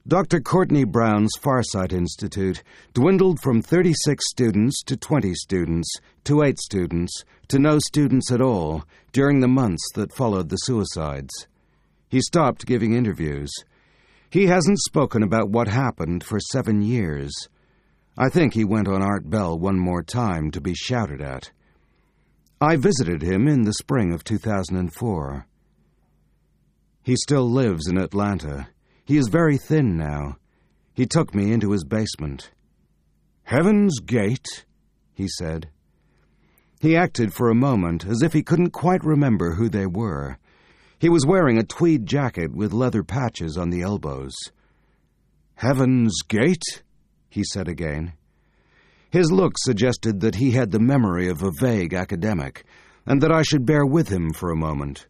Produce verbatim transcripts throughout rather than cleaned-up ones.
Doctor Courtney Brown's Farsight Institute dwindled from thirty-six students to twenty students, to eight students, to no students at all during the months that followed the suicides. He stopped giving interviews. He hasn't spoken about what happened for seven years. I think he went on Art Bell one more time to be shouted at. I visited him in the spring of two thousand four. He still lives in Atlanta. He is very thin now. He took me into his basement. "Heaven's Gate," he said. He acted for a moment as if he couldn't quite remember who they were. He was wearing a tweed jacket with leather patches on the elbows. "Heaven's Gate?" he said again. His look suggested that he had the memory of a vague academic, and that I should bear with him for a moment.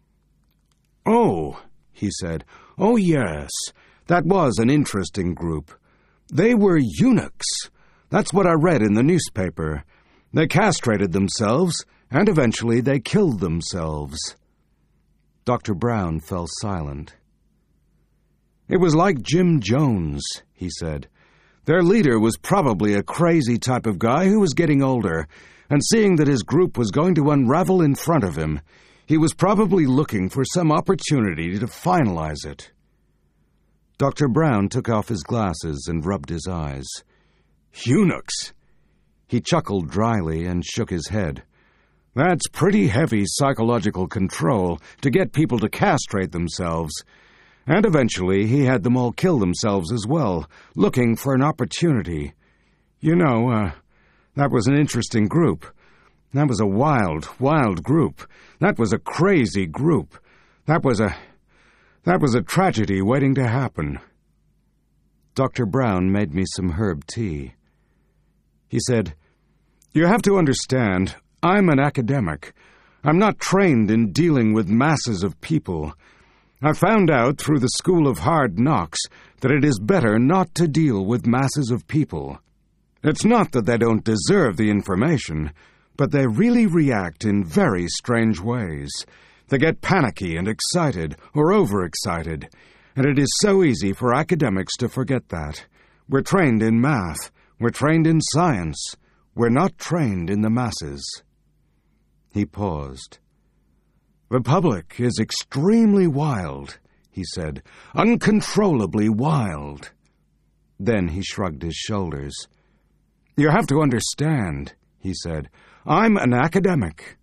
"Oh," he said. "Oh, yes, that was an interesting group. They were eunuchs. That's what I read in the newspaper. They castrated themselves, and eventually they killed themselves." Doctor Brown fell silent. "It was like Jim Jones," he said. "Their leader was probably a crazy type of guy who was getting older, and seeing that his group was going to unravel in front of him, he was probably looking for some opportunity to finalize it." Doctor Brown took off his glasses and rubbed his eyes. "Eunuchs?" He chuckled dryly and shook his head. "That's pretty heavy psychological control to get people to castrate themselves. And eventually he had them all kill themselves as well, looking for an opportunity. You know, uh, that was an interesting group. That was a wild, wild group. That was a crazy group. That was a... that was a tragedy waiting to happen." Doctor Brown made me some herb tea. He said, "You have to understand, I'm an academic. I'm not trained in dealing with masses of people. I found out through the School of Hard Knocks that it is better not to deal with masses of people. It's not that they don't deserve the information, but they really react in very strange ways. They get panicky and excited, or overexcited, and it is so easy for academics to forget that. We're trained in math. We're trained in science. We're not trained in the masses." He paused. "The public is extremely wild," he said, "uncontrollably wild." Then he shrugged his shoulders. "You have to understand," he said, "I'm an academic.